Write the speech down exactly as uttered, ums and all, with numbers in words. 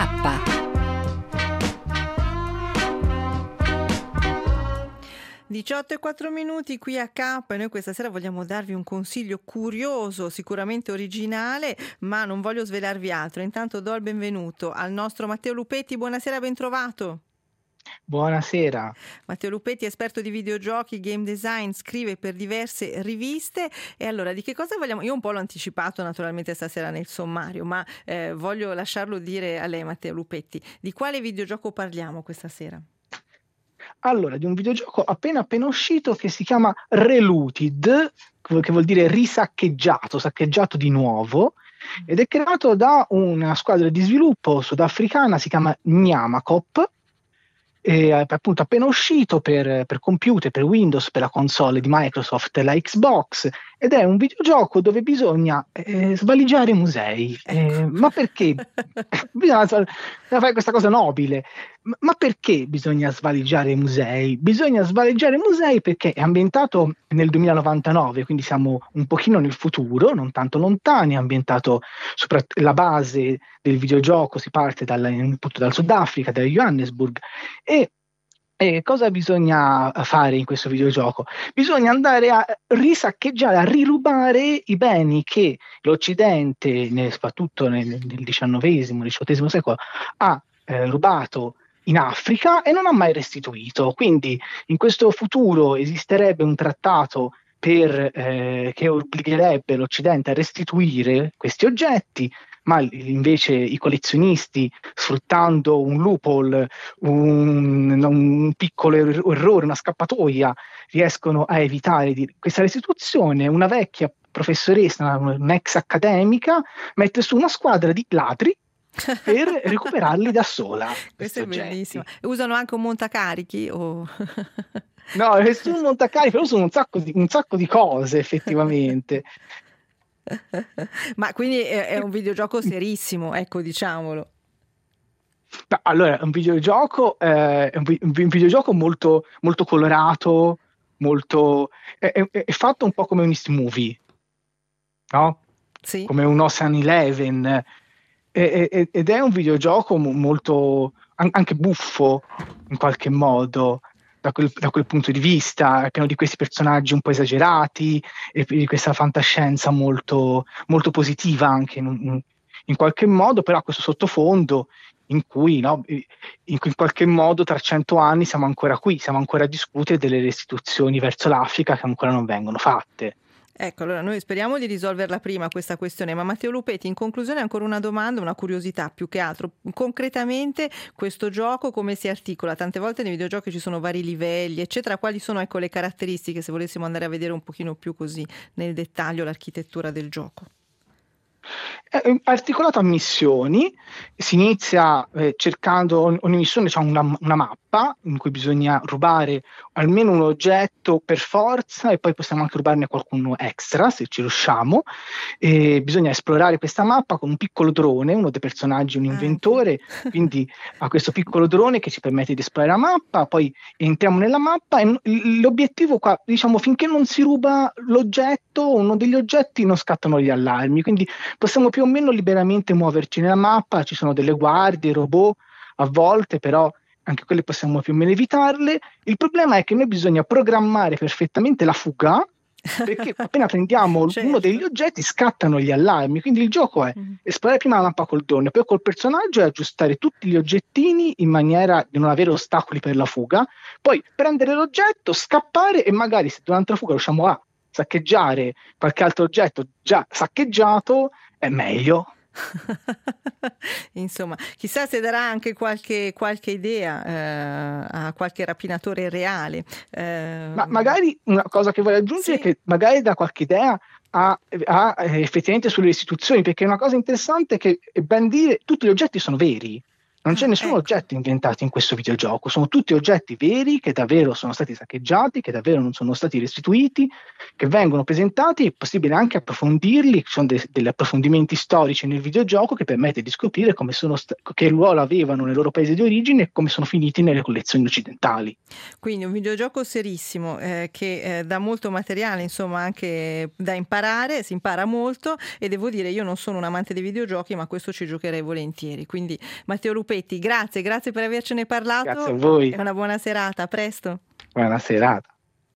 diciotto e quattro minuti qui a K, e noi questa sera vogliamo darvi un consiglio curioso, sicuramente originale, ma non voglio svelarvi altro. Intanto do il benvenuto al nostro Matteo Lupetti. Buonasera, ben trovato. Buonasera. Matteo Lupetti, esperto di videogiochi, game design, scrive per diverse riviste. E allora, di che cosa vogliamo? Io un po' l'ho anticipato naturalmente stasera nel sommario, ma eh, voglio lasciarlo dire a lei, Matteo Lupetti. Di quale videogioco parliamo questa sera? Allora, di un videogioco appena appena uscito che si chiama Reluted, che vuol dire risaccheggiato, saccheggiato di nuovo, ed è creato da una squadra di sviluppo sudafricana, si chiama Nyamakop. È appunto appena uscito per, per computer, per Windows, per la console di Microsoft e la Xbox, ed è un videogioco dove bisogna eh, svaligiare musei. Eh, ma perché? bisogna, bisogna fare questa cosa nobile. Ma, ma perché bisogna svaligiare i musei? Bisogna svaligiare i musei perché è ambientato nel duemilanovantanove, quindi siamo un pochino nel futuro, non tanto lontani, è ambientato sopra la base del videogioco, si parte dal, appunto, dal Sudafrica, da Johannesburg. E, e cosa bisogna fare in questo videogioco? Bisogna andare a risaccheggiare, a rirubare i beni che l'Occidente, nel, soprattutto nel, nel diciannovesimo, diciottesimo secolo, ha eh, rubato in Africa e non ha mai restituito. Quindi in questo futuro esisterebbe un trattato per, eh, che obbligherebbe l'Occidente a restituire questi oggetti, ma invece i collezionisti, sfruttando un loophole, un, un piccolo errore, una scappatoia, riescono a evitare di, questa restituzione. Una vecchia professoressa, un'ex accademica, mette su una squadra di ladri per recuperarli da sola. Questo è bellissimo. Usano anche un montacarichi? O... no, nessun montacarichi, usano un sacco di, un sacco di cose effettivamente. Ma quindi è, è un videogioco serissimo, ecco, diciamolo. Allora, è un videogioco, eh, è un, un videogioco molto, molto colorato, molto, è, è, è fatto un po' come un East Movie, no? Sì. Come un Ocean Eleven, è, è, ed è un videogioco molto, anche buffo in qualche modo. Da quel, da quel punto di vista, è pieno di questi personaggi un po' esagerati e di questa fantascienza molto, molto positiva anche in, in qualche modo, però questo sottofondo in cui, no, in, in qualche modo tra cento anni siamo ancora qui, siamo ancora a discutere delle restituzioni verso l'Africa che ancora non vengono fatte. Ecco, allora noi speriamo di risolverla prima questa questione, ma Matteo Lupetti, in conclusione ancora una domanda, una curiosità più che altro. Concretamente questo gioco come si articola? Tante volte nei videogiochi ci sono vari livelli, eccetera. Quali sono, ecco, le caratteristiche, se volessimo andare a vedere un pochino più così nel dettaglio l'architettura del gioco? È articolato a missioni, si inizia eh, cercando, ogni missione c'è una, una mappa in cui bisogna rubare almeno un oggetto per forza e poi possiamo anche rubarne qualcuno extra se ci riusciamo. E bisogna esplorare questa mappa con un piccolo drone, uno dei personaggi è un inventore, ah, quindi ha questo piccolo drone che ci permette di esplorare la mappa, poi entriamo nella mappa e l'obiettivo qua, diciamo, finché non si ruba l'oggetto, uno degli oggetti, non scattano gli allarmi, quindi possiamo più o meno liberamente muoverci nella mappa, ci sono delle guardie, robot a volte, però anche quelle possiamo più o meno evitarle. Il problema è che noi bisogna programmare perfettamente la fuga, perché appena prendiamo certo. uno degli oggetti scattano gli allarmi, quindi il gioco è mm. esplorare prima la mappa col drone, poi col personaggio e aggiustare tutti gli oggettini in maniera di non avere ostacoli per la fuga, poi prendere l'oggetto, scappare e magari se durante la fuga riusciamo a saccheggiare qualche altro oggetto già saccheggiato è meglio. Insomma, chissà se darà anche qualche, qualche idea eh, a qualche rapinatore reale. Eh, Ma magari una cosa che voglio aggiungere sì. è che magari dà qualche idea a, a, a effettivamente sulle istituzioni, perché una cosa interessante è che, è ben dire, tutti gli oggetti sono veri. Non c'è Ah, nessun ecco. oggetto inventato in questo videogioco, sono tutti oggetti veri che davvero sono stati saccheggiati, che davvero non sono stati restituiti, che vengono presentati, è possibile anche approfondirli, ci sono de- degli approfondimenti storici nel videogioco che permette di scoprire come sono sta- che ruolo avevano nel loro paese di origine e come sono finiti nelle collezioni occidentali. Quindi un videogioco serissimo eh, che eh, dà molto materiale, insomma, anche da imparare, si impara molto e devo dire io non sono un amante dei videogiochi, ma questo ci giocherei volentieri. Quindi Matteo Lupetti, grazie, grazie per avercene Grazie a parlato voi, e una buona serata, a presto. buona serata.